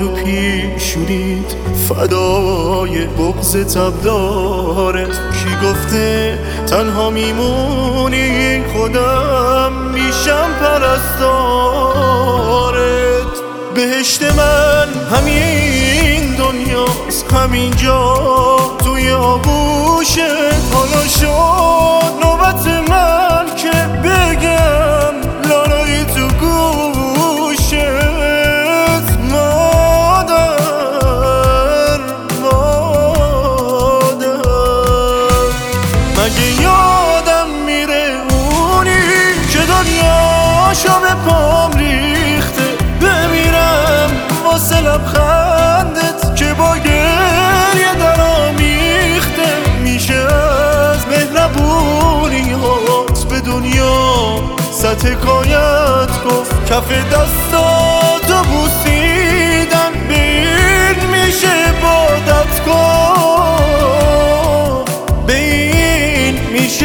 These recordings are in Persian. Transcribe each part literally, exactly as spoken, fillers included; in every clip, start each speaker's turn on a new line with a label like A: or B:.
A: رو پیشونید فدای بغض تبدارت. کی گفته تنها میمونی خودم میشم پرستارت. بهشت من همین دنیاست، همینجا توی آغوشت. حالا شد نوبت من که بگم لالایی تو گوشت. مادر مادر مگه یادم میره اونی که دنیاشو به پام ریخته. بمیرم واسه لبخندت که با گریه درآمیخته. میشه از مهربونیات به دنیا صد حکایت گفت. کف دستاتو بوسیدن به این میشه عبادت گفت. به این میشه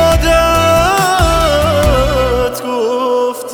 A: عبادت گفت.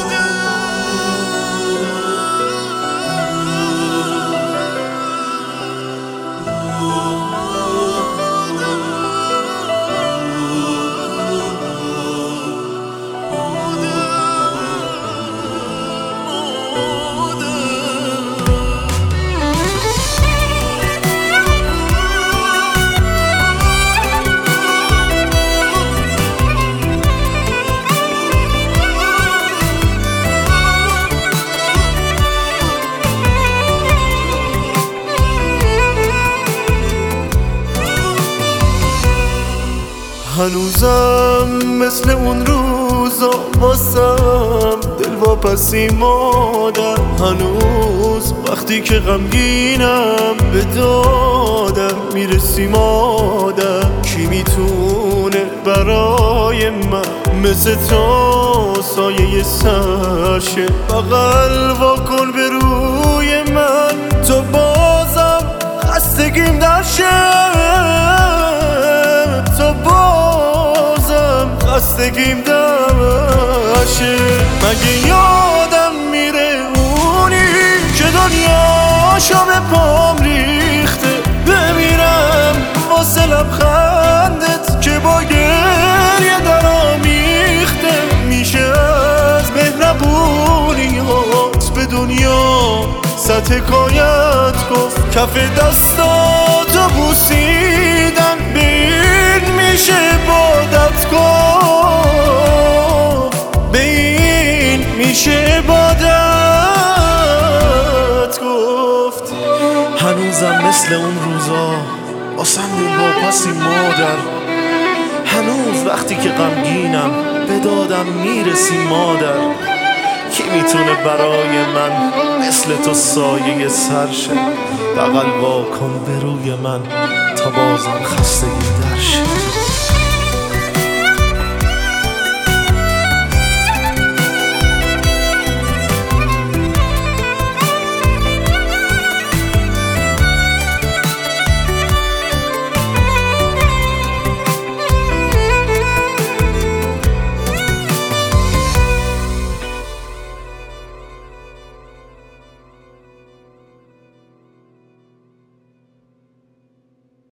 A: هنوزم مثل اون روزا واسم دلواپسی مادر. هنوز وقتی که غمگینم به دادم میرسی مادر. کی میتونه برای من مثل تو سایه سرشه؟ بغل واکن به روی من تو بازم خستگیم درشه. تو بازم خستگیم درشه. مگه یادم میره اونی که دنیاشو به پام ریخته. بمیرم واسه لبخندت که با گریه درآمیخته. میشه از مهربونیات به دنیا صد حکایت گفت. کف دستاتو بوسیدن به این میشه عبادت گفت. به این میشه عبادت گفت.
B: هنوزم مثل اون روزا واسم دلواپسی مادر. هنوز وقتی که غمگینم به دادم میرسی مادر. کی میتونه برای من مثل تو سایه سرشه؟ بغل واکن به روی من تا بازم خستگی درشه.